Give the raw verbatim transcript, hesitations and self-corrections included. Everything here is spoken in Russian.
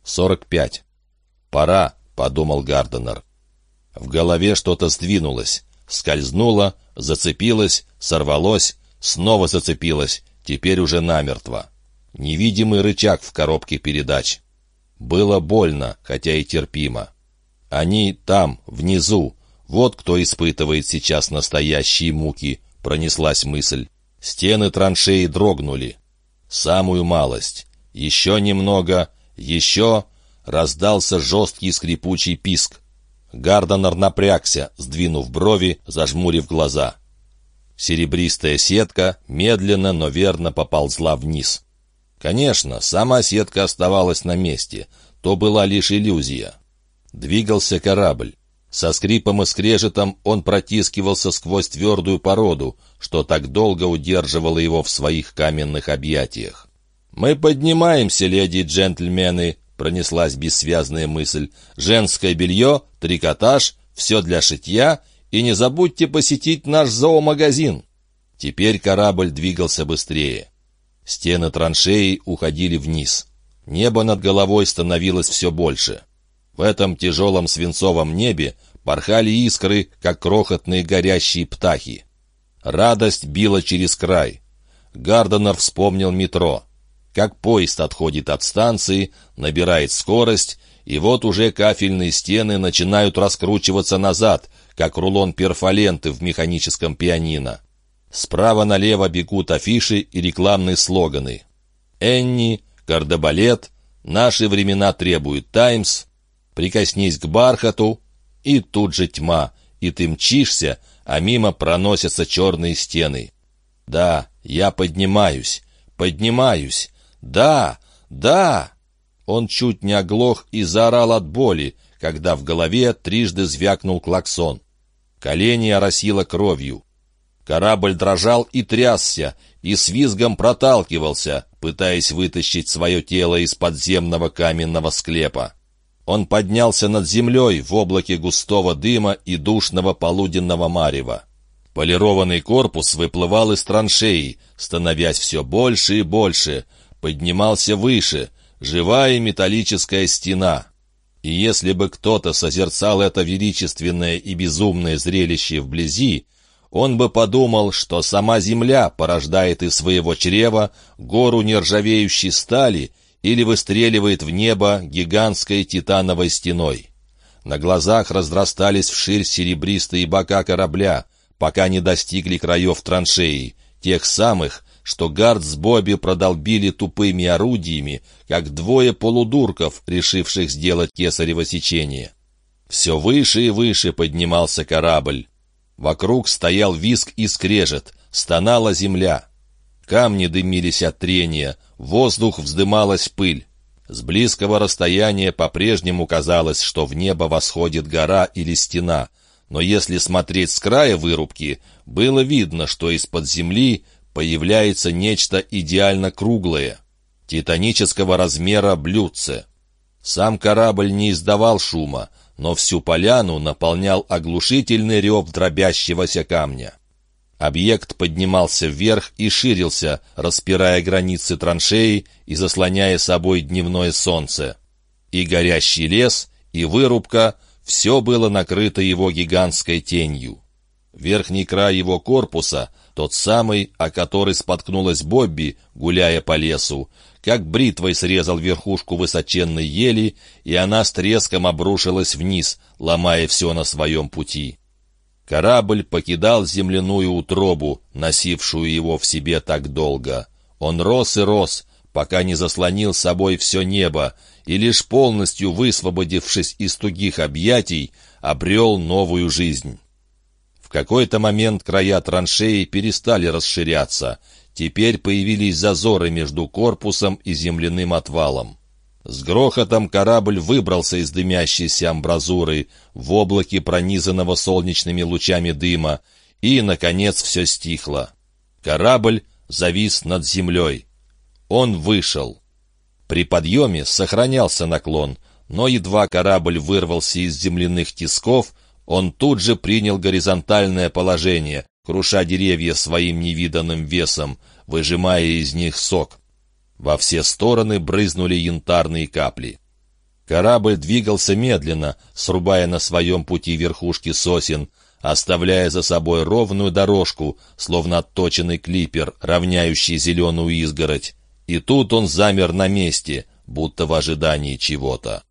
сорок пять. «Пора», — подумал Гарденер. В голове что-то сдвинулось, скользнуло, зацепилось, сорвалось, снова зацепилось, теперь уже намертво. Невидимый рычаг в коробке передач. Было больно, хотя и терпимо. Они там, внизу. Вот кто испытывает сейчас настоящие муки, пронеслась мысль. Стены траншеи дрогнули. Самую малость. Еще немного, еще... Раздался жесткий скрипучий писк. Гарденер напрягся, сдвинув брови, зажмурив глаза. Серебристая сетка медленно, но верно поползла вниз. Конечно, сама сетка оставалась на месте. То была лишь иллюзия. Двигался корабль. Со скрипом и скрежетом он протискивался сквозь твердую породу, что так долго удерживало его в своих каменных объятиях. «Мы поднимаемся, леди и джентльмены», — пронеслась бессвязная мысль. «Женское белье, трикотаж, все для шитья, и не забудьте посетить наш зоомагазин». Теперь корабль двигался быстрее. Стены траншеи уходили вниз. Небо над головой становилось все больше. В этом тяжелом свинцовом небе порхали искры, как крохотные горящие птахи. Радость била через край. Гарденер вспомнил метро. Как поезд отходит от станции, набирает скорость, и вот уже кафельные стены начинают раскручиваться назад, как рулон перфоленты в механическом пианино. Справа налево бегут афиши и рекламные слоганы. «Энни», «Кардебалет», «Наши времена требуют Таймс», «Прикоснись к бархату», и тут же тьма, и ты мчишься, а мимо проносятся черные стены. «Да, я поднимаюсь, поднимаюсь». «Да! Да!» Он чуть не оглох и заорал от боли, когда в голове трижды звякнул клаксон. Колени оросило кровью. Корабль дрожал и трясся, и с визгом проталкивался, пытаясь вытащить свое тело из подземного каменного склепа. Он поднялся над землей в облаке густого дыма и душного полуденного марева. Полированный корпус выплывал из траншеи, становясь все больше и больше, поднимался выше, живая металлическая стена. И если бы кто-то созерцал это величественное и безумное зрелище вблизи, он бы подумал, что сама земля порождает из своего чрева гору нержавеющей стали или выстреливает в небо гигантской титановой стеной. На глазах разрастались вширь серебристые бока корабля, пока не достигли краев траншеи, тех самых, что Гард с Бобби продолбили тупыми орудиями, как двое полудурков, решивших сделать кесарево сечение. Все выше и выше поднимался корабль. Вокруг стоял визг и скрежет, стонала земля. Камни дымились от трения, в воздух вздымалась пыль. С близкого расстояния по-прежнему казалось, что в небо восходит гора или стена, но если смотреть с края вырубки, было видно, что из-под земли появляется нечто идеально круглое, титанического размера блюдце. Сам корабль не издавал шума, но всю поляну наполнял оглушительный рев дробящегося камня. Объект поднимался вверх и ширился, распирая границы траншеи и заслоняя собой дневное солнце. И горящий лес, и вырубка — все было накрыто его гигантской тенью. Верхний край его корпуса, тот самый, о который споткнулась Бобби, гуляя по лесу, как бритвой срезал верхушку высоченной ели, и она с треском обрушилась вниз, ломая все на своем пути. Корабль покидал земляную утробу, носившую его в себе так долго. Он рос и рос, пока не заслонил собой все небо, и лишь полностью высвободившись из тугих объятий, обрел новую жизнь. В какой-то момент края траншеи перестали расширяться. Теперь появились зазоры между корпусом и земляным отвалом. С грохотом корабль выбрался из дымящейся амбразуры в облаке пронизанного солнечными лучами дыма, и, наконец, все стихло. Корабль завис над землей. Он вышел. При подъеме сохранялся наклон, но едва корабль вырвался из земляных тисков, он тут же принял горизонтальное положение, круша деревья своим невиданным весом, выжимая из них сок. Во все стороны брызнули янтарные капли. Корабль двигался медленно, срубая на своем пути верхушки сосен, оставляя за собой ровную дорожку, словно отточенный клипер, равняющий зеленую изгородь. И тут он замер на месте, будто в ожидании чего-то.